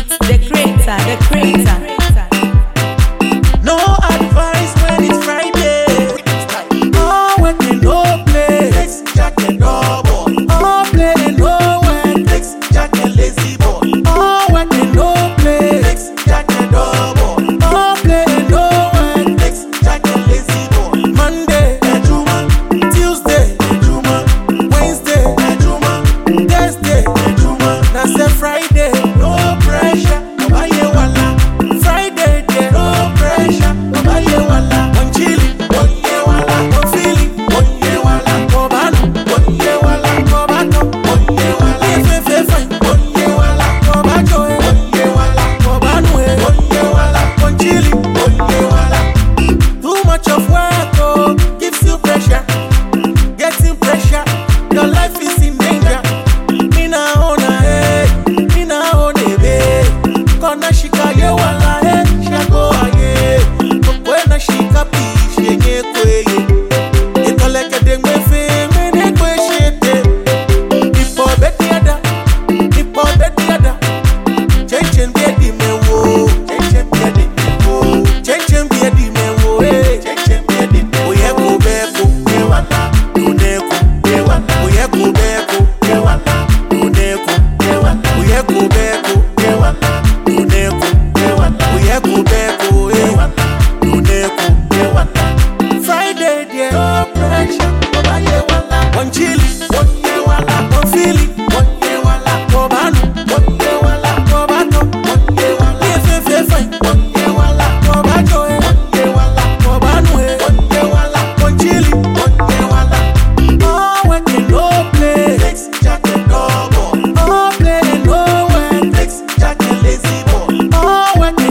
The creator. No advice when it's Friday. All work and no play. Next Jack and double. All play and no work. Next Jack and lazy boy. All work and no play. Next Jack and double. All play and no work. Next Jack and lazy boy. Monday, Ejuma. Tuesday, Ejuma. Wednesday, Ejuma. Thursday, Ejuma. That's a Friday. No pressure. Friday, there no pressure. Nobody wala. One chili, one year wala. One feeling, one year wala. Kobano, one year wala. Kobato, one year wala. Fine, one year wala. Kobato, one year wala. Kobano, one year wala. One chili, one year wala. Too much of work, oh, gives you pressure. Getting pressure, your life is in danger. Mina ona, hey, mina ona, hey. Kona shika ye wala. One chili, one year wala. One feeling, one year wala. Kobano, one year wala. Kobato, one year wala. Fine, one year wala. Kobato, one year wala. Kobano, one year wala. One chili, one year wala. All work and no play. Next Jack and double. All play and no work. Next Jack and lazy boy. All work